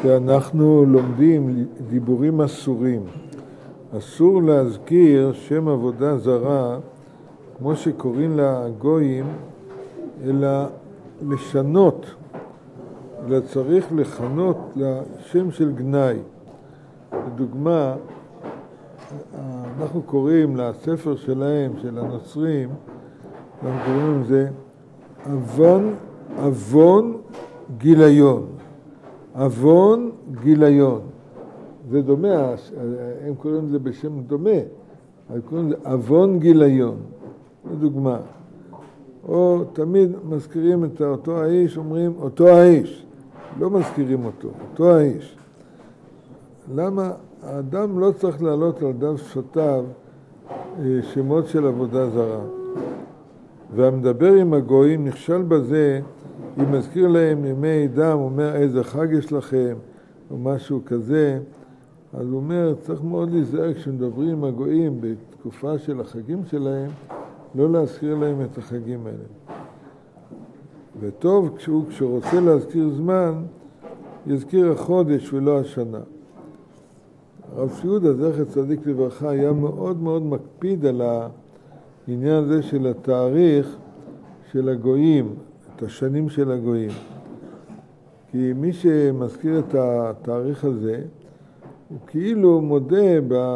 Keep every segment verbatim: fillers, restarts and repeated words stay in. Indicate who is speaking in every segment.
Speaker 1: שאנחנו לומדים דיבורים אסורים. אסור להזכיר שם עבודה זרה, כמו שקוראים לה גויים, אלא לשנות, אלא צריך לכנות לשם של גנאי. לדוגמה, אנחנו קוראים לספר שלהם, של הנוצרים, אנחנו קוראים לזה אבון, אבון גיליון. אבון גיליון. זה דומה, הם קוראים לזה בשם דומה, הם קוראים לזה אבון גיליון. לדוגמה. או תמיד מזכירים את אותו האיש, אומרים אותו האיש. לא מזכירים אותו, אותו האיש. למה? האדם לא צריך לעלות על דף שפתיו שמות של עבודה זרה. והמדבר עם הגויים נכשל בזה, אם מזכיר להם ימי עידם, אומר איזה חג יש לכם, או משהו כזה, אז הוא אומר, צריך מאוד להיזהר כשמדברים עם הגויים בתקופה של החגים שלהם, לא להזכיר להם את החגים האלה. וטוב כשהוא, כשהוא רוצה להזכיר זמן, יזכיר החודש ולא השנה. הרב שיהודה זכר צדיק לברכה היה מאוד מאוד מקפיד על העניין הזה של התאריך של הגויים, את השנים של הגויים. כי מי שמזכיר את התאריך הזה, הוא כאילו מודה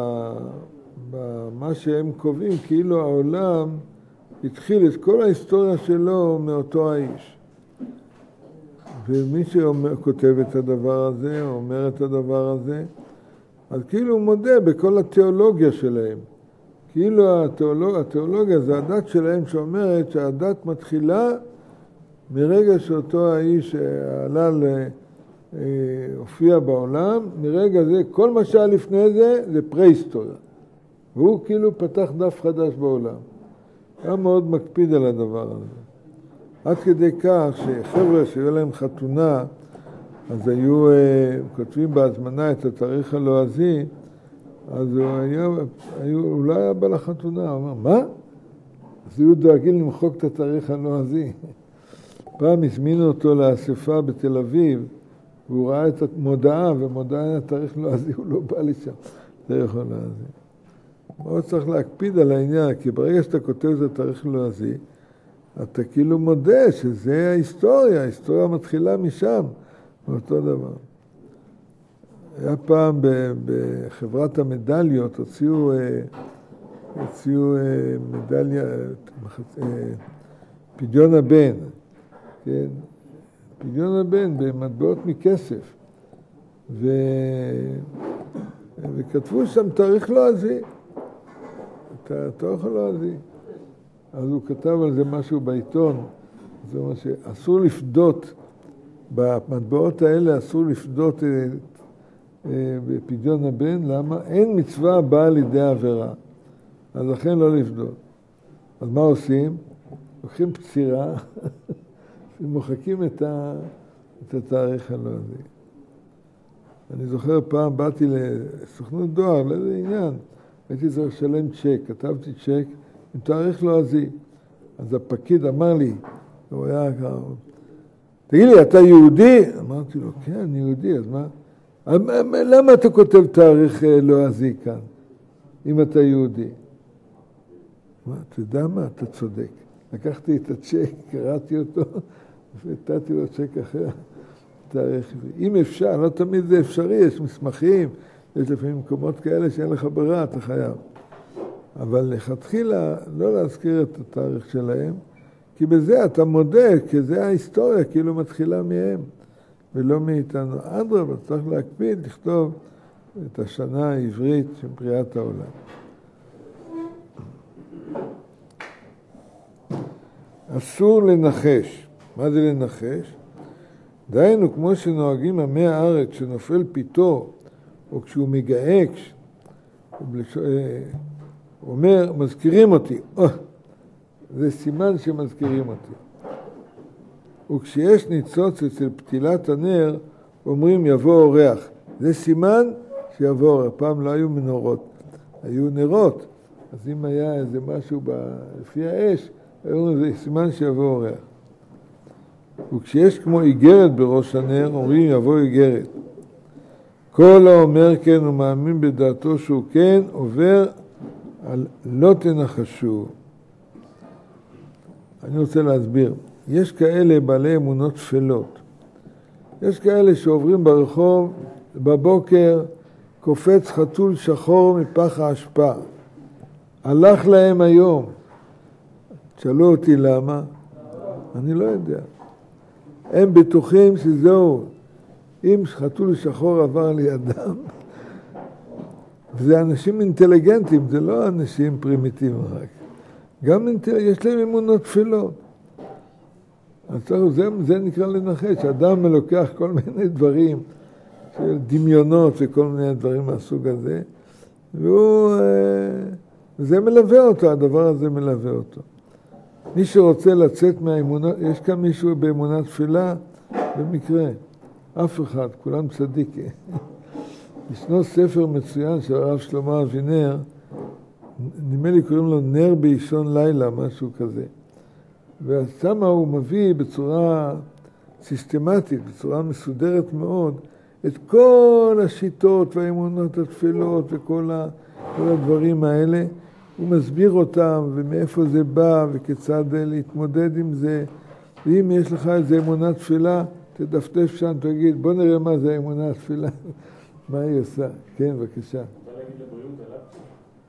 Speaker 1: במה שהם קובעים, כאילו העולם התחיל את כל ההיסטוריה שלו מאותו האיש. ומי שכותב את הדבר הזה, או אומר את הדבר הזה, אז כאילו הוא מודה בכל התיאולוגיה שלהם. כאילו התיאולוג, התיאולוגיה זה הדת שלהם שאומרת שהדת מתחילה מרגע שאותו האיש עלה להופיע בעולם, מרגע זה, כל מה שהיה לפני זה, זה פרה-היסטוריה. והוא כאילו פתח דף חדש בעולם. היה מאוד מקפיד על הדבר הזה. עד כדי כך שחבר'ה שהיו להם חתונה, אז היו כותבים בהזמנה את התאריך הלועזי, אז הוא, היה, היו, הוא לא היה בא לחתונה, הוא אומר, מה? אז היו דואגים למחוק את התאריך הלועזי. פעם הזמינו אותו לאספה בתל אביב, והוא ראה את המודעה, ומודעה היה תאריך לועזי, הוא לא בא לשם, זה יכול לועזי. מאוד צריך להקפיד על העניין, כי ברגע שאתה כותב את התאריך לועזי, אתה כאילו מודה שזה ההיסטוריה, ההיסטוריה מתחילה משם, מאותו דבר. היה פעם בחברת המדליות, הוציאו, הוציאו מדליה, פדיון הבן, כן? פדיון הבן במטבעות מכסף, ו... וכתבו שם תאריך לועזי, תאריך לועזי. אז הוא כתב על זה משהו בעיתון, זה אומר שאסור לפדות, במטבעות האלה אסור לפדות בפדיון הבן, למה? אין מצווה באה לידי עבירה, אז לכן לא לפדות. אז מה עושים? לוקחים פצירה, ומוחקים את, ה... את התאריך הלועזי. אני זוכר פעם באתי לסוכנות דואר, לאיזה עניין, הייתי צריך לשלם צ'ק, כתבתי צ'ק עם תאריך לועזי. אז הפקיד אמר לי, הוא היה ככה, תגיד לי, אתה יהודי? אמרתי לו, כן, אני יהודי, אז מה? למה אתה כותב תאריך לועזי כאן, אם אתה יהודי? מה, אתה יודע מה? אתה צודק. לקחתי את הצ'ק, קראתי אותו, ונתתי לו צ'ק אחר. תאריך. אם אפשר, לא תמיד זה אפשרי, יש מסמכים, יש לפעמים מקומות כאלה שאין לך ברירה, אתה חייב. אבל לכתחילה לא להזכיר את התאריך שלהם, כי בזה אתה מודה, כי זה ההיסטוריה, כאילו מתחילה מהם, ולא מאיתנו. אדרבה, צריך להקפיד, לכתוב את השנה העברית של בריאת העולם. אסור לנחש. מה זה לנחש? דהיינו, כמו שנוהגים עמי הארץ, שנופל פיתו, או כשהוא מגעק, הוא אומר, מזכירים אותי. זה סימן שמזכירים אותי. וכשיש ניצוץ אצל פתילת הנר, אומרים יבוא אורח. זה סימן שיבוא אורח. פעם לא היו מנורות, היו נרות. אז אם היה איזה משהו לפי האש, היו זה סימן שיבוא אורח. וכשיש כמו איגרת בראש הנר, אומרים יבוא איגרת. כל האומר כן ומאמין בדעתו שהוא כן, עובר על לא תנחשו. אני רוצה להסביר. יש כאלה בעלי אמונות תפלות. יש כאלה שעוברים ברחוב, בבוקר, קופץ חתול שחור מפח האשפה. הלך להם היום. תשאלו אותי למה? אני לא יודע. הם בטוחים שזהו. אם חתול שחור עבר לידם, וזה אנשים אינטליגנטים, זה לא אנשים פרימיטיביים רק. גם אינטל... יש להם אמונות תפלות. אז זה, זה נקרא לנחש. אדם לוקח כל מיני דברים, של דמיונות וכל מיני דברים מהסוג הזה, והוא, זה מלווה אותו, הדבר הזה מלווה אותו. מי שרוצה לצאת מהאמונות, יש כאן מישהו באמונה תפילה, במקרה, אף אחד, כולם צדיקים. ישנו ספר מצוין של הרב שלמה אבינר, נדמה לי קוראים לו נר באישון לילה, משהו כזה. ושם הוא מביא בצורה סיסטמטית, בצורה מסודרת מאוד, את כל השיטות והאמונות התפילות וכל ה, כל הדברים האלה. הוא מסביר אותם ומאיפה זה בא וכיצד להתמודד עם זה. ואם יש לך איזו אמונת תפילה, תדפדף שם, תגיד, בוא נראה מה זה אמונת תפילה. מה היא עושה? כן, בבקשה.
Speaker 2: אתה להגיד לבריאות על אפשי?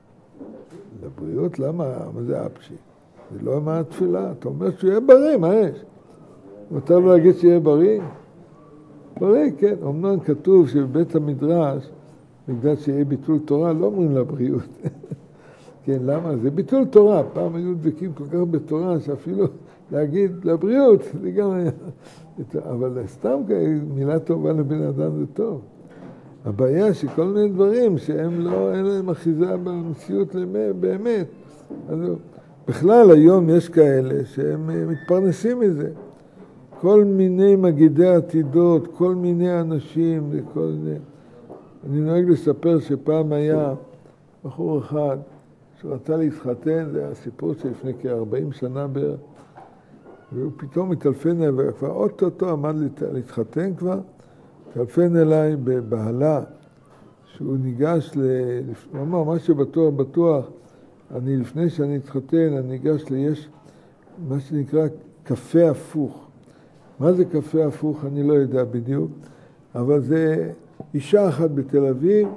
Speaker 1: לבריאות? למה? מה זה אפשי? זה לא אמונת תפילה. אתה אומר שהוא יהיה בריא, מה יש? מותר לו להגיד שיהיה בריא? בריא, כן. אמנם כתוב שבבית המדרש, בגלל שיהיה ביטול תורה, לא אומרים לבריאות. כן, למה? זה ביטול תורה. פעם היו דבקים כל כך בתורה, שאפילו להגיד לבריאות, זה גם היה... אבל סתם מילה טובה לבן אדם זה טוב. הבעיה שכל מיני דברים שהם לא, אין להם אחיזה במציאות באמת. אז בכלל היום יש כאלה שהם מתפרנסים מזה. כל מיני מגידי עתידות, כל מיני אנשים, וכל מיני... אני נוהג לספר שפעם היה בחור אחד שרצה להתחתן, זה היה סיפור שלפני כ-ארבעים שנה בערך, והוא פתאום מטלפן אליי, וכבר אוטוטו עמד להתחתן כבר, טלפן אליי בבהלה, שהוא ניגש, ל... הוא אמר, מה שבטוח, בטוח, אני לפני שאני אתחתן, אני ניגש ליש מה שנקרא קפה הפוך. מה זה קפה הפוך? אני לא יודע בדיוק, אבל זה אישה אחת בתל אביב,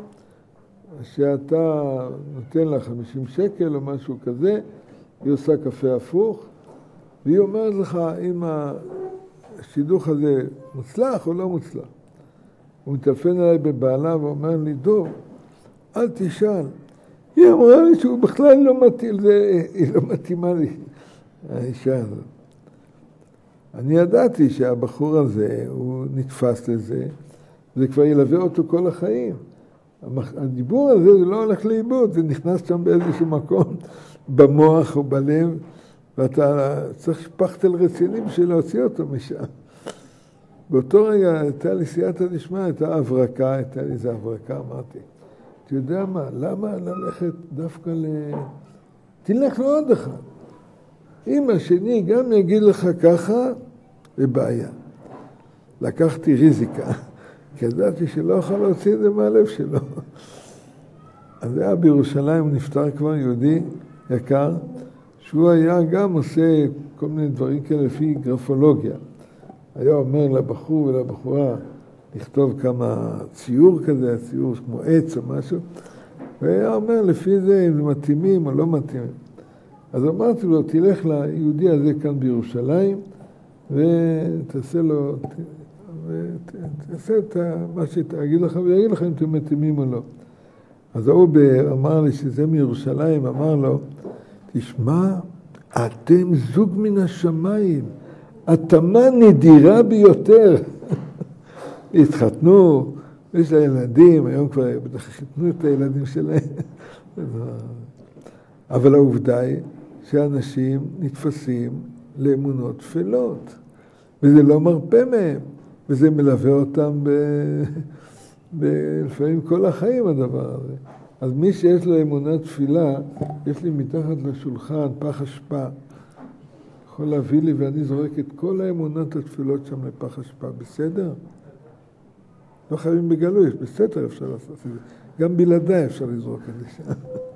Speaker 1: שאתה נותן לה חמישים שקל או משהו כזה, היא עושה קפה הפוך, והיא אומרת לך אם השידוך הזה מוצלח או לא מוצלח. הוא מטלפן אליי בבעלה ואומר לי, דוב, אל תשאל. היא אמרה לי שהוא בכלל לא מתאים, זה, היא לא מתאימה לי, האישה הזאת. אני ידעתי שהבחור הזה, הוא נתפס לזה, זה כבר ילווה אותו כל החיים. הדיבור הזה זה לא הולך לאיבוד, זה נכנס שם באיזשהו מקום, במוח או בלב, ואתה צריך שפכטל רציני בשביל להוציא אותו משם. באותו רגע הייתה לי סייעתא דשמיא, הייתה הברקה, הייתה לי איזו הברקה, אמרתי, אתה יודע מה, למה ללכת דווקא ל... תלך לעוד אחד. אם השני גם יגיד לך ככה, זה בעיה. לקחתי ריזיקה, כי ידעתי שלא יכול להוציא את זה מהלב שלו. אז זה היה בירושלים, הוא נפטר כבר, יהודי יקר, שהוא היה גם עושה כל מיני דברים כאלה לפי גרפולוגיה. היה אומר לבחור ולבחורה לכתוב כמה ציור כזה, ציור כמו עץ או משהו, והיה אומר לפי זה אם זה מתאימים או לא מתאימים. אז אמרתי לו, תלך ליהודי הזה כאן בירושלים, ותעשה לו, ותעשה את מה שתגיד לך, ויגיד לך אם אתם מתאימים או לא. אז הוא אמר לי שזה מירושלים, אמר לו, תשמע, אתם זוג מן השמיים, התאמה נדירה ביותר. התחתנו, יש לה ילדים, היום כבר בטח חיתנו את הילדים שלהם. אבל העובדה היא שאנשים נתפסים לאמונות תפלות, וזה לא מרפא מהם, וזה מלווה אותם ב... ב... לפעמים כל החיים הדבר הזה. אז מי שיש לו אמונת תפילה, יש לי מתחת לשולחן פח אשפה, יכול להביא לי ואני זורק את כל האמונות התפילות שם לפח אשפה, בסדר? לא חייבים בגלוי, בסתר אפשר לעשות את זה. גם בלעדיי אפשר לזרוק את זה.